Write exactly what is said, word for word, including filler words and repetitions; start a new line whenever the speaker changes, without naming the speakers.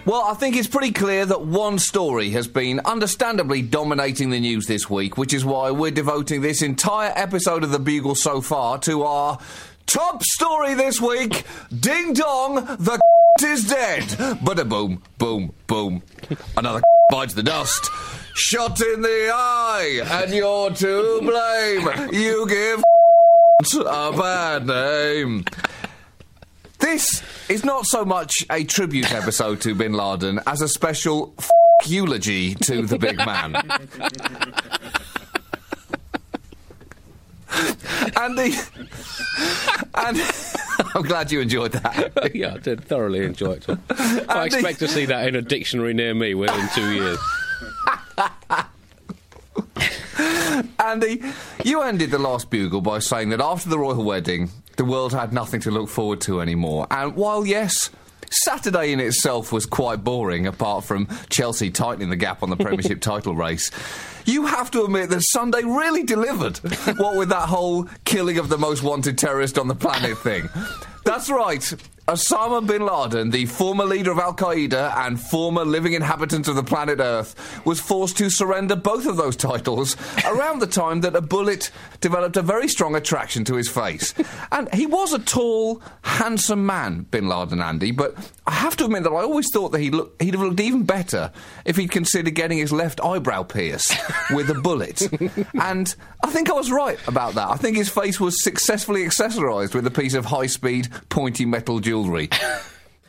Well, I think it's pretty clear that one story has been understandably dominating the news this week, which is why we're devoting this entire episode of The Bugle so far to our top story this week. Ding dong, the is dead. Bada boom, boom, boom. Another bites the dust. Shot in the eye, and you're to blame. You give a bad name. This is not so much a tribute episode to Bin Laden as a special f*** eulogy to the big man. and the... And... I'm glad you enjoyed that.
Yeah, I did thoroughly enjoy it. I expect the... to see that in a dictionary near me within two years.
Andy, you ended the last Bugle by saying that after the royal wedding, the world had nothing to look forward to anymore. And while, yes, Saturday in itself was quite boring, apart from Chelsea tightening the gap on the Premiership title race, you have to admit that Sunday really delivered, what with that whole killing of the most wanted terrorist on the planet thing. That's right. Osama bin Laden, the former leader of Al-Qaeda and former living inhabitant of the planet Earth, was forced to surrender both of those titles around the time that a bullet developed a very strong attraction to his face. And he was a tall, handsome man, bin Laden, Andy, but I have to admit that I always thought that he'd, look, he'd have looked even better if he'd considered getting his left eyebrow pierced with a bullet. And I think I was right about that. I think his face was successfully accessorised with a piece of high-speed, pointy metal jewellery.